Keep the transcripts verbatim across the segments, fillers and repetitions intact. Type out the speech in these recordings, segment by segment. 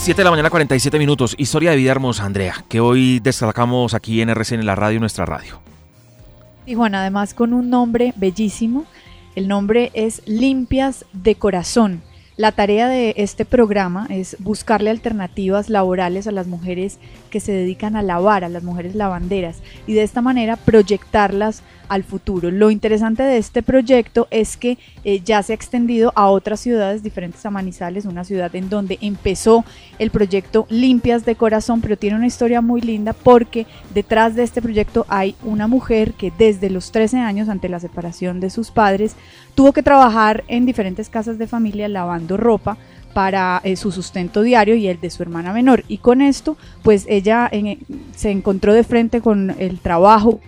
siete de la mañana, cuarenta y siete minutos. Historia de vida hermosa, Andrea, que hoy destacamos aquí en R C N, la radio, nuestra radio. Y Juan, además con un nombre bellísimo. El nombre es Limpias de Corazón. La tarea de este programa es buscarle alternativas laborales a las mujeres que se dedican a lavar, a las mujeres lavanderas, y de esta manera proyectarlas al futuro. Lo interesante de este proyecto es que eh, ya se ha extendido a otras ciudades diferentes a Manizales, una ciudad en donde empezó el proyecto Limpias de Corazón, pero tiene una historia muy linda porque detrás de este proyecto hay una mujer que desde los trece años, ante la separación de sus padres, tuvo que trabajar en diferentes casas de familia lavando ropa para eh, su sustento diario y el de su hermana menor, y con esto pues ella en, se encontró de frente con el trabajo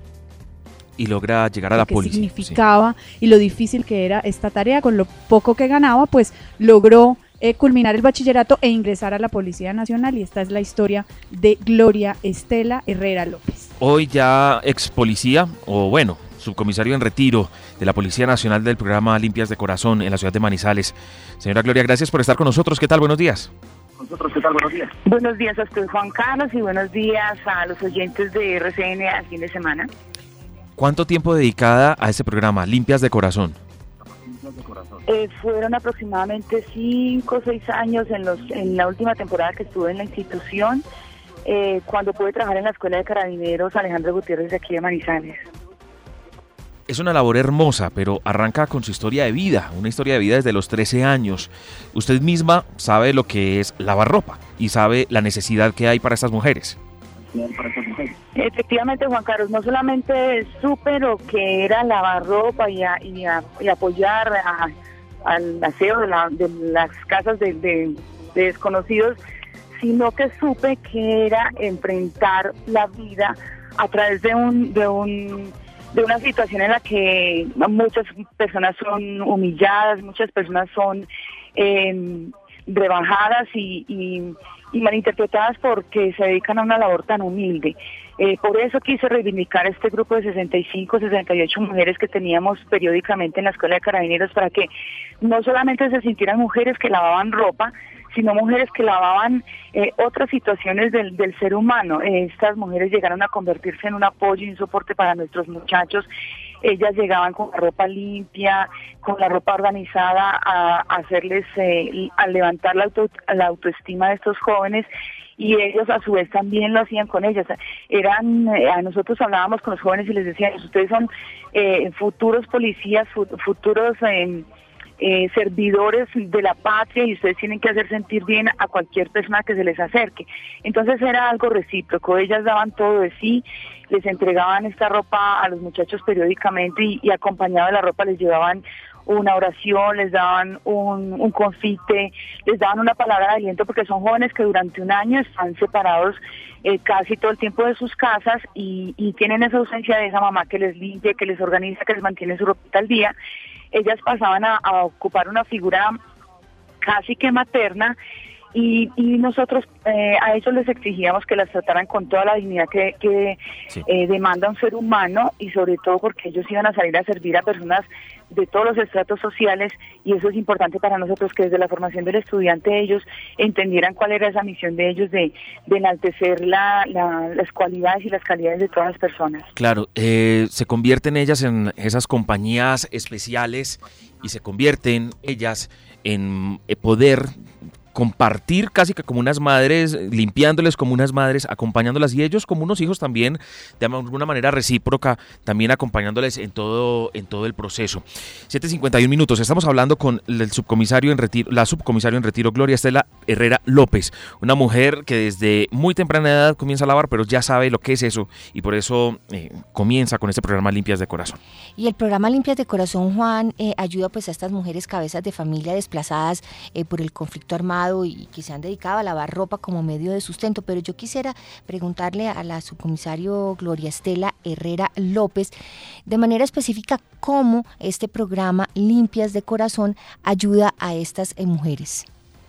y logra llegar a la policía. Lo que significaba sí. Y lo difícil que era esta tarea. Con lo poco que ganaba, pues logró eh, culminar el bachillerato e ingresar a la Policía Nacional, y esta es la historia de Gloria Estela Herrera López. Hoy ya ex policía, o bueno, subcomisario en retiro de la Policía Nacional del programa Limpias de Corazón en la ciudad de Manizales. Señora Gloria, gracias por estar con nosotros. ¿Qué tal? Buenos días. Nosotros, ¿qué tal? Buenos días. Buenos días a usted, Juan Carlos, y buenos días a los oyentes de R C N al fin de semana. ¿Cuánto tiempo dedicada a este programa, Limpias de Corazón? Eh, fueron aproximadamente cinco o seis años en, los, en la última temporada que estuve en la institución, eh, cuando pude trabajar en la Escuela de Carabineros Alejandro Gutiérrez de aquí de Manizales. Es una labor hermosa, pero arranca con su historia de vida, una historia de vida desde los trece años. Usted misma sabe lo que es lavar ropa y sabe la necesidad que hay para estas mujeres. Efectivamente, Juan Carlos, no solamente supe lo que era lavar ropa y, a, y, a, y apoyar a, al aseo de, la, de las casas de, de, de desconocidos, sino que supe que era enfrentar la vida a través de un de un de una situación en la que muchas personas son humilladas, muchas personas son eh, rebajadas y, y, y malinterpretadas porque se dedican a una labor tan humilde. Eh, por eso quise reivindicar este grupo de sesenta y cinco, sesenta y ocho mujeres que teníamos periódicamente en la Escuela de Carabineros, para que no solamente se sintieran mujeres que lavaban ropa, sino mujeres que lavaban eh, otras situaciones del, del ser humano. Eh, estas mujeres llegaron a convertirse en un apoyo y un soporte para nuestros muchachos. Ellas llegaban con la ropa limpia, con la ropa organizada, a, a hacerles, eh, a levantar la, auto, la autoestima de estos jóvenes, y ellos a su vez también lo hacían con ellas. Eran, eh, a nosotros hablábamos con los jóvenes y les decíamos, ustedes son eh, futuros policías, futuros eh, eh, servidores de la patria, y ustedes tienen que hacer sentir bien a cualquier persona que se les acerque. Entonces era algo recíproco, ellas daban todo de sí, les entregaban esta ropa a los muchachos periódicamente, y, y acompañado de la ropa les llevaban una oración, les daban un, un confite, les daban una palabra de aliento, porque son jóvenes que durante un año están separados eh, casi todo el tiempo de sus casas, y, y tienen esa ausencia de esa mamá que les limpia, que les organiza, que les mantiene su ropita al día. Ellas pasaban a, a ocupar una figura casi que materna, y, y nosotros eh, a ellos les exigíamos que las trataran con toda la dignidad que, que sí. eh, demanda un ser humano, y sobre todo porque ellos iban a salir a servir a personas de todos los estratos sociales, y eso es importante para nosotros, que desde la formación del estudiante ellos entendieran cuál era esa misión de ellos de, de enaltecer la, la, las cualidades y las calidades de todas las personas. Claro, eh, se convierten ellas en esas compañías especiales, y se convierten ellas en poder compartir casi que como unas madres, limpiándoles como unas madres, acompañándolas, y ellos como unos hijos también, de alguna manera recíproca, también acompañándoles en todo, en todo el proceso. siete cincuenta y uno minutos, estamos hablando con el subcomisario en retiro, la subcomisario en retiro, Gloria Estela Herrera López, una mujer que desde muy temprana edad comienza a lavar, pero ya sabe lo que es eso, y por eso eh, comienza con este programa Limpias de Corazón. Y el programa Limpias de Corazón, Juan, eh, ayuda pues a estas mujeres cabezas de familia desplazadas eh, por el conflicto armado, y que se han dedicado a lavar ropa como medio de sustento. Pero yo quisiera preguntarle a la subcomisario Gloria Estela Herrera López de manera específica cómo este programa Limpias de Corazón ayuda a estas eh, mujeres.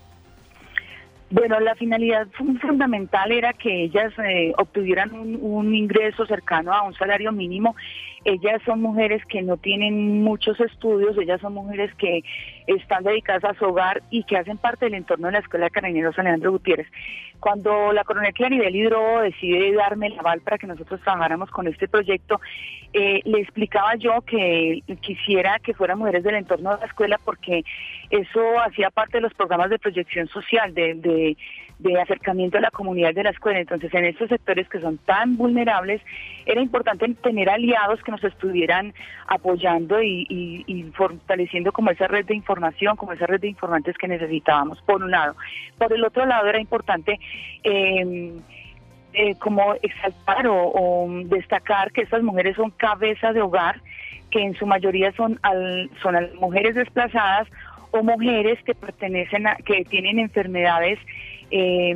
Bueno, la finalidad fundamental era que ellas eh, obtuvieran un, un ingreso cercano a un salario mínimo. Ellas son mujeres que no tienen muchos estudios, ellas son mujeres que están dedicadas a su hogar y que hacen parte del entorno de la Escuela de Carabineros Alejandro Gutiérrez. Cuando la coronel Claribel Hidrobo decide darme el aval para que nosotros trabajáramos con este proyecto, eh, le explicaba yo que quisiera que fueran mujeres del entorno de la escuela porque eso hacía parte de los programas de proyección social, de, de, de acercamiento a la comunidad de la escuela. Entonces, en estos sectores que son tan vulnerables, era importante tener aliados que nos estuvieran apoyando y, y, y fortaleciendo como esa red de información, como esa red de informantes que necesitábamos, por un lado. Por el otro lado, era importante eh, eh, como exaltar o, o destacar que estas mujeres son cabezas de hogar, que en su mayoría son, al, son al, mujeres desplazadas o mujeres que pertenecen a, que tienen enfermedades eh,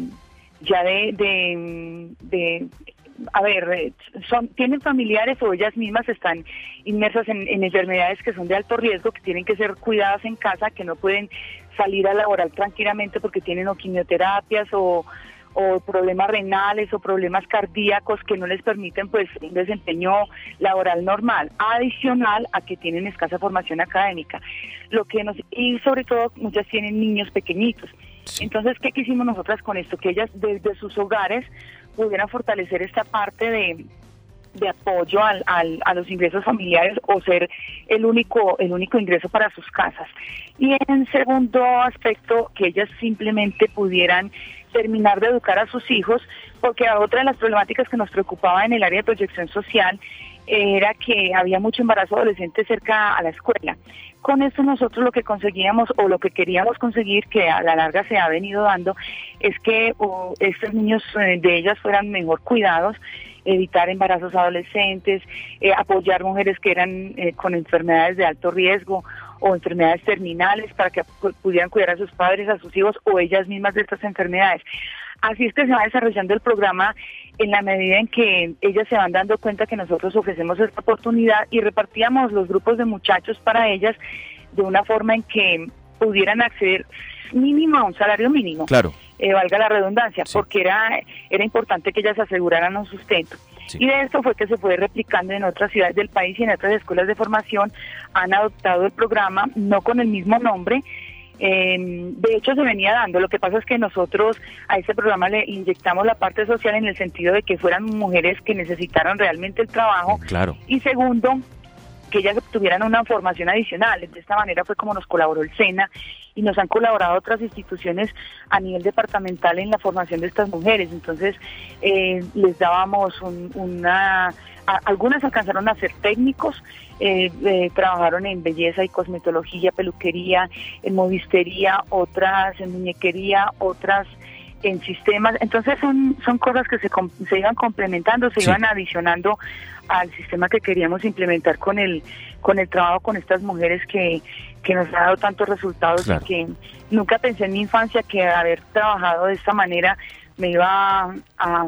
ya de, de, de a ver, son, tienen familiares o ellas mismas están inmersas en, en enfermedades que son de alto riesgo, que tienen que ser cuidadas en casa, que no pueden salir a laborar tranquilamente porque tienen o quimioterapias o, o problemas renales o problemas cardíacos que no les permiten pues un desempeño laboral normal, adicional a que tienen escasa formación académica. Lo que nos, y sobre todo muchas tienen niños pequeñitos. Sí. Entonces, ¿qué quisimos nosotras con esto? Que ellas desde sus hogares pudieran fortalecer esta parte de, de apoyo al, al, a los ingresos familiares o ser el único, el único ingreso para sus casas. Y en segundo aspecto, que ellas simplemente pudieran terminar de educar a sus hijos, porque otra de las problemáticas que nos preocupaba en el área de proyección social era que había mucho embarazo adolescente cerca a la escuela. Con esto nosotros lo que conseguíamos o lo que queríamos conseguir, que a la larga se ha venido dando, es que oh, estos niños eh, de ellas fueran mejor cuidados, evitar embarazos adolescentes, eh, apoyar mujeres que eran eh, con enfermedades de alto riesgo o enfermedades terminales para que pudieran cuidar a sus padres, a sus hijos o ellas mismas de estas enfermedades. Así es que se va desarrollando el programa en la medida en que ellas se van dando cuenta que nosotros ofrecemos esta oportunidad y repartíamos los grupos de muchachos para ellas de una forma en que pudieran acceder mínimo a un salario mínimo. Claro. Eh, valga la redundancia, sí. Porque era, era importante que ellas aseguraran un sustento. Sí. Y de esto fue que se fue replicando en otras ciudades del país y en otras escuelas de formación han adoptado el programa, no con el mismo nombre. Eh, de hecho se venía dando, lo que pasa es que nosotros a este programa le inyectamos la parte social en el sentido de que fueran mujeres que necesitaran realmente el trabajo. Claro. Y segundo, que ellas tuvieran una formación adicional. De esta manera fue como nos colaboró el SENA y nos han colaborado otras instituciones a nivel departamental en la formación de estas mujeres. Entonces eh, les dábamos un, una... A, algunas alcanzaron a ser técnicos, eh, eh, trabajaron en belleza y cosmetología, peluquería, en modistería, otras en muñequería, otras en sistemas. Entonces son son cosas que se, se iban complementando, se sí. iban adicionando al sistema que queríamos implementar con el con el trabajo con estas mujeres que, que nos ha dado tantos resultados. Claro. Y que nunca pensé en mi infancia que haber trabajado de esta manera me iba a, a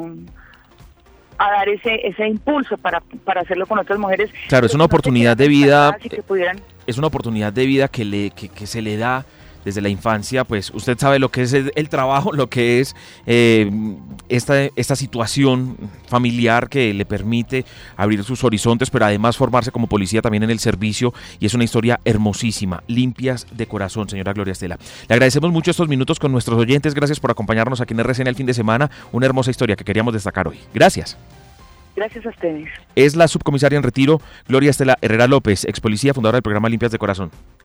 a dar ese ese impulso para para hacerlo con otras mujeres. Claro, es una oportunidad de vida, que pudieran... es una oportunidad de vida que le que, que se le da desde la infancia. Pues usted sabe lo que es el, el trabajo, lo que es eh, esta esta situación familiar que le permite abrir sus horizontes, pero además formarse como policía también en el servicio, y es una historia hermosísima, limpias de corazón, señora Gloria Estela. Le agradecemos mucho estos minutos con nuestros oyentes, gracias por acompañarnos aquí en R C N el fin de semana, una hermosa historia que queríamos destacar hoy. Gracias. Gracias a ustedes. Es la subcomisaria en retiro, Gloria Estela Herrera López, ex policía, fundadora del programa Limpias de Corazón.